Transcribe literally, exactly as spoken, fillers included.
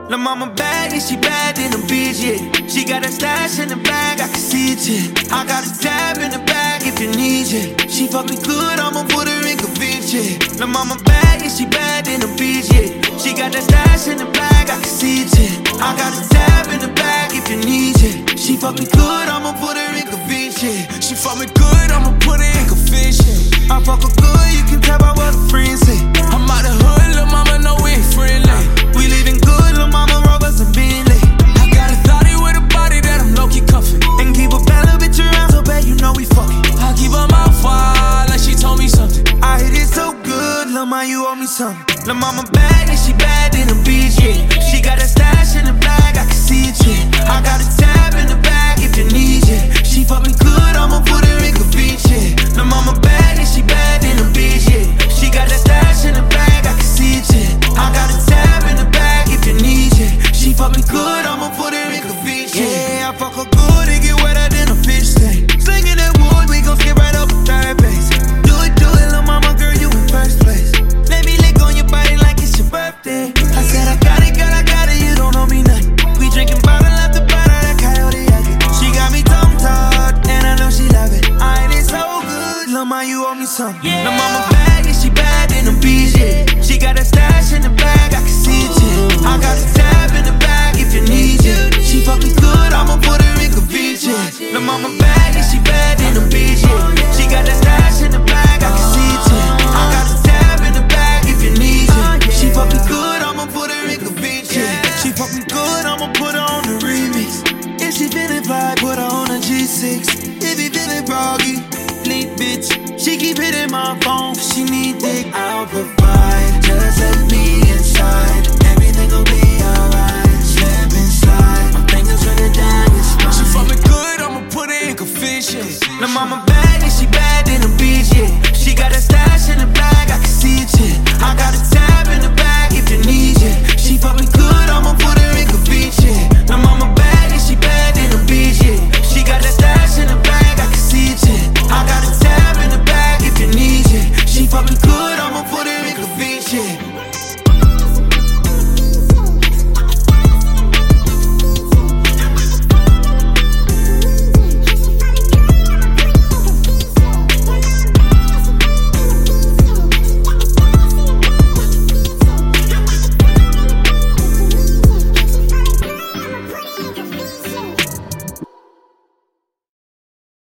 La mama bad, yeah, she bad in the beach, yeah. She got a stash in the bag, I can see it, yeah. I got a tab in the bag if you need it. She fuck me good, I'ma put her in convince, yeah. La mama bad, yeah, she bad in the beach, yeah. She got that stash in the bag, I can see it, yeah. I got a tab in the bag if you need it. She fuck me good, I'ma put her in convince, yeah. She fuck me good, I'ma put her in convince, yeah. I fuck her good, you can tell by what her friends say. I'm out the hood, lil' mama know we ain't friendly. We living good, lil' mama Rovers and Bentley. I got a thotty with a body that I'm low-key cuffing. And keep a bad little bitch around so bad you know we fucking. I keep her mouth wide like she told me something. I hit it so good, lil' ma, you owe me something. Lil' mama bad, and she bad in the beach, yeah. She got a stash in the bag, I can see it, yeah. I got a tab in the bag if you need it. She fuck me good, I'ma put her in convince, yeah. Lil' mama bad, and she bad in the beach, yeah. She got that stash in the bag, I can see it, yeah. I got a tab in the bag if you need it. She fuck me good, I'ma put her in convince, yeah. I fuck her good, it get wetter than a fish tank. Slinging that wood, we gon' skip right up a third base. Do it, do it, lil' mama, girl, you in first place. Let me lick on your body like it's your birthday. I said I got it, girl, I got it, you don't know me nothing. We drinking bottle after bottle, that coyote yakking. She got me tongue-tied, and I know she love it. I ain't it so good, lil' ma, you owe me something. Lil' mama bad, yeah, she bad in the beach, yeah. She got a stash in the bag, I can see it, yeah. I got a tab in the bag if you need it. She fuck me good, I'ma put her in convince, yeah. Lil' mama bad, yeah, she bad in the beach, yeah. She got that stash in the bag, I can see it, yeah. I got a tab in the bag if you need it. She fuck me good, I'ma put her in convince, yeah. She fuck me good, I'ma put her on the remix. If she feelin' vibe, put her on a G six. If he feelin' groggy, leak bitch. She keep hitting my phone, she need dick. I'll provide, just let me inside. Everything gon' be alright. Slip and slide, my fingers running down your spine. She fuck me good, I'ma put her in confusion. Lil' mama bad,